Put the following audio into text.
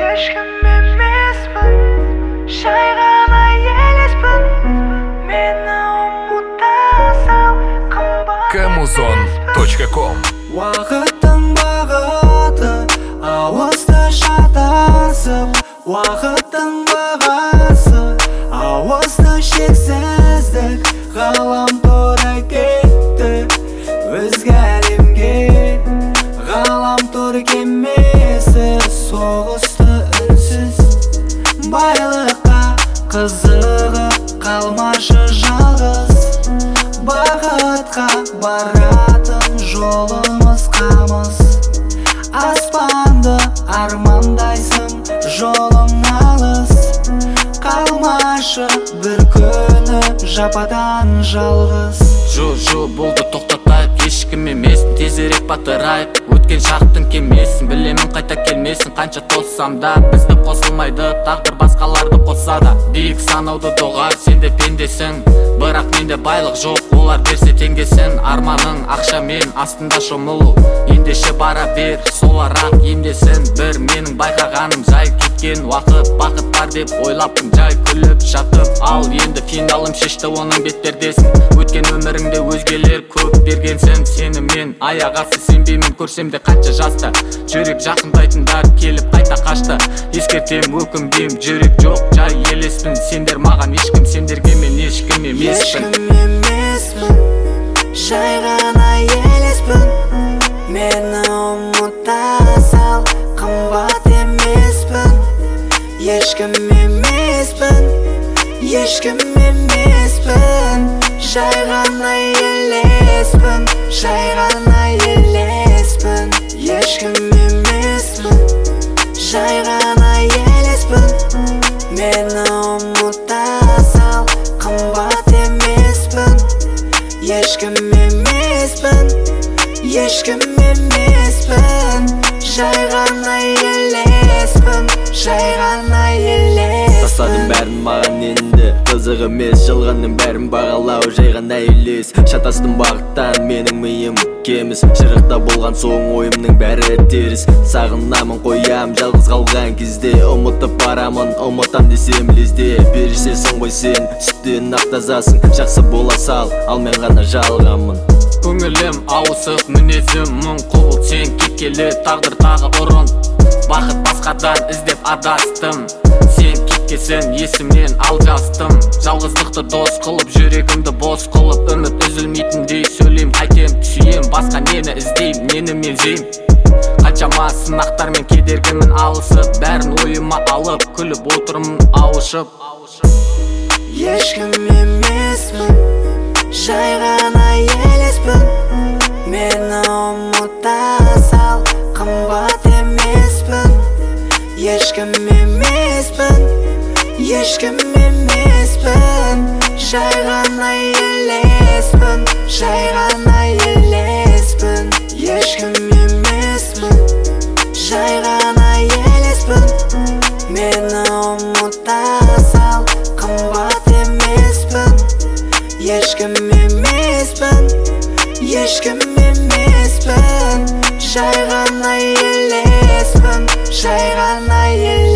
Ешкім емеспін, жай ғана елеспін. Мені ұмыта сал, қымбат Kamuzon.com Уақыттың бағыты ауызды шатасып, уақыттың бағасы ауызды шексіздік. Ғаламтор кетті өзге әлемге, ғаламтор кемесі соғысты үнсіз. Байлыққа қызығып қалмашы жалғыз, бақытқа баратын жолымыз қамыс. Аспанды армандайсың, жолың алыс, қалмашы бір күні жападан жалғыз. Жо болды тоқтатайық, ешкім емес, тезірек батырайық. Өткен шақтың кемесін, білемін қайта келмесін. Қанша тоссам да бізді қосылмайды, тағдыр басқаларды қосады. Биік санауды доғар, сен де пендесің, бірақ менде байлық жоқ, олар берсе теңгесін. Арманың ақшамен астында шомылу, ендеше бара бер, соларақ емдесін. Бір менің байқағаным, жай кеткен уақыт бақыт бар деп ойлаппын, жай күліп жатып. Ал енді финалым шешті, оның беттердесің. Өткен өміріңде өзгелер көп бергенсің. Сені мен аяқ асты сенбеймін, көрсем де қанша жаста. Жүрек жақындайтындар келіп қайта қашты. Ескертем, өкінбеймін, жүрек жоқ, жай елеспін. Сендер маған ешкім, сендерге мен ешкім емеспін. Ешкім емеспін, жай ғана елеспін. Мені ұмыта сал, қымбат емеспін. Ешкім емеспін, ешкім емеспін. Жай ғана елеспін, жай ғана елеспін. Ешкім емеспін, жай ғана елеспін. Мені ұмыта сал, қымбат емеспін. Ешкім емеспін, ешкім емеспін. Жай ғана елеспін, жай ғана елеспін. Тастадым бәрін маған енді, қызық емес, жылғанның бәрін бағалау жай ғана елес. Шатастым бағыттан, менің миым кеміс, шырықта болған соң ойымның бәрі теріс. Сағынамын, қоям жалғыз қалған кезде, ұмытып барамын, ұмытам десем лезде. Перішесің ғой сен, сүттен ақ тазасың, жақсы бола сал, ал мен ғана жалғанмын. Көңілім ауысып, мінезім мұң құбыл, сен кеткелі тағдыр тағы ұрын. Бақыт басқадан іздеп адастым, сен кеткесін есімнен алжастым. Жалғыздықты дос қылып, жүрегімді бос қылып, үміт үзілмейтіндей сөйлейм, қайтем сүйем, басқа нені іздейм, нені мезейм. Қаншама сынақтар мен кедергімін алысып, бәрін ойыма алып, күліп отырмын ауышып. Ешкім емеспін, жай ғана елеспін. Мені ұмыта сал, қымбат емеспін. Ешкім емеспін, ешкім емеспін. Жай ғана елеспін, жай ғана елеспін. Ешкім емеспін, жай ғана елеспін. Мені ұмыта сал, қымбат емеспін. Ешкім емеспін, ешкім емеспін. Жай ғана елеспін, жай ғана елеспін.